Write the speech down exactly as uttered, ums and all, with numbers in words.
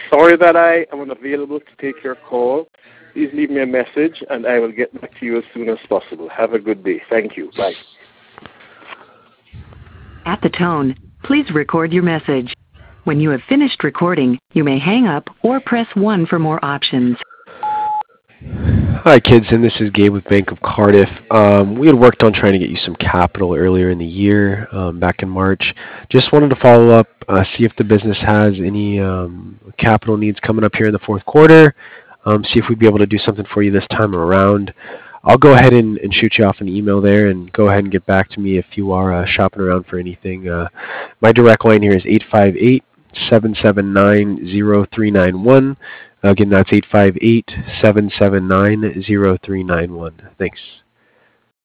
sorry that I am unavailable to take your call. Please leave me a message, and I will get back to you as soon as possible. Have a good day. Thank you. Bye. At the tone, please record your message. When you have finished recording, you may hang up or press one for more options. Hi, kids, and this is Gabe with Bank of Cardiff. Um, we had worked on trying to get you some capital earlier in the year, um, back in March. Just wanted to follow up, uh, see if the business has any um, capital needs coming up here in the fourth quarter, um, see if we'd be able to do something for you this time around. I'll go ahead and, and shoot you off an email there, and go ahead and get back to me if you are uh, shopping around for anything. Uh, my direct line here is eight five eight, seven seven nine, zero three nine one. Again, that's eight five eight, seven seven nine, zero three nine one. Thanks.